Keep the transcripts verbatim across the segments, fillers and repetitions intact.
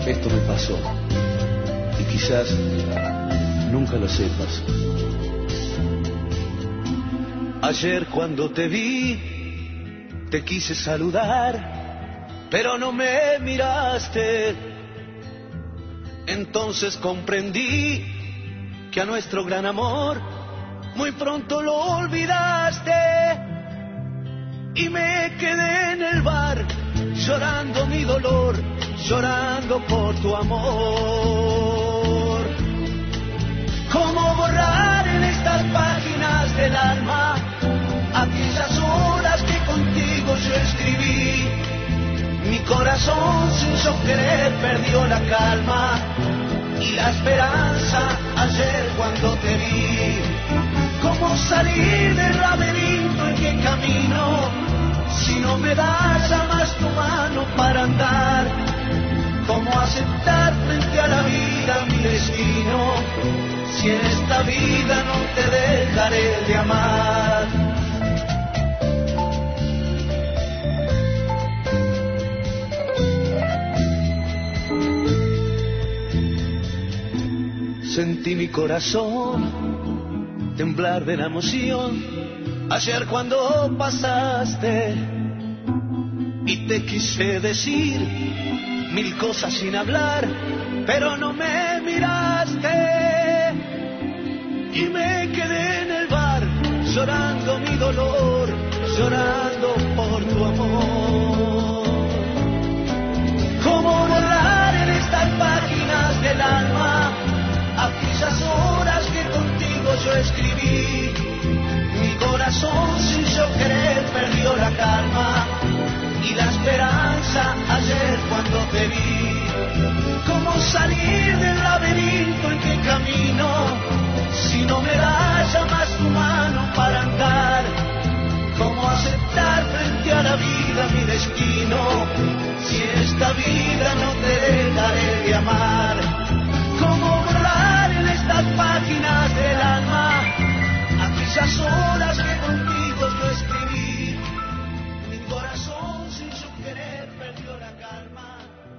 Esto me pasó y quizás nunca lo sepas. Ayer cuando te vi, te quise saludar, pero no me miraste. Entonces comprendí que a nuestro gran amor muy pronto lo olvidaste. Y me quedé en el bar llorando mi dolor, llorando por tu amor. ¿Cómo borrar en estas páginas del alma aquellas horas que contigo yo escribí? Mi corazón sin yo querer perdió la calma y la esperanza ayer cuando te vi. ¿Cómo salir del laberinto en que camino si no me das ya más tu mano para andar? ¿Cómo aceptar frente a la vida mi destino si en esta vida no te dejaré de amar? Sentí mi corazón temblar de la emoción ayer cuando pasaste y te quise decir mil cosas sin hablar, pero no me miraste y me quedé en el bar llorando mi dolor, llorando por tu amor. ¿Cómo borrar en estas páginas del alma aquellas horas que contigo yo escribí? Mi corazón sin yo querer perdió la calma y la esperanza ayer cuando te vi. ¿Cómo salir del laberinto en que camino si no me das ya más tu mano para andar? ¿Cómo aceptar frente a la vida mi destino si en esta vida no te dejaré de amar? ¿Cómo borrar en estas páginas del alma aquellas horas que contigo yo escribí? Mi corazón sin su querer perdió la calma.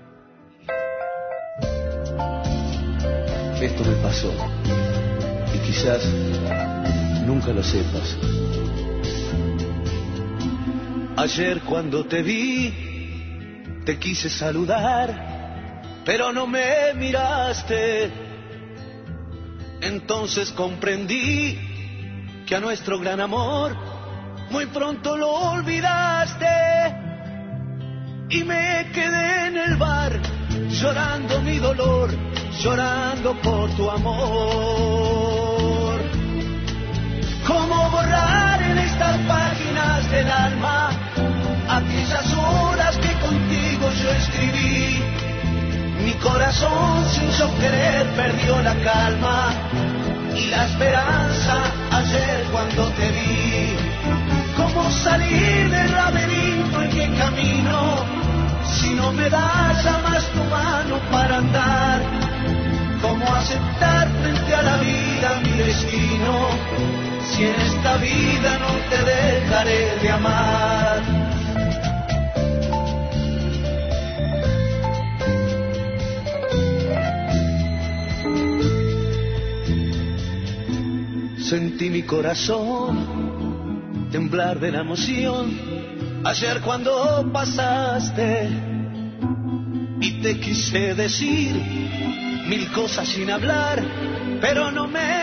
Esto me pasó y quizás nunca lo sepas. Ayer cuando te vi, te quise saludar, pero no me miraste. Entonces comprendí que a nuestro gran amor muy pronto lo olvidaste. Y me quedé en el bar llorando mi dolor, llorando por tu amor. ¿Cómo borrar en estas páginas del alma aquellas horas que contigo yo escribí? Mi corazón sin yo querer perdió la calma y la esperanza ayer cuando te vi. ¿Cómo salir del laberinto en que camino si no me das ya más tu mano para andar? ¿Cómo aceptar frente a la vida mi destino si en esta vida no te dejaré de amar? Sentí mi corazón temblar de la emoción ayer cuando pasaste y te quise decir mil cosas sin hablar, pero no me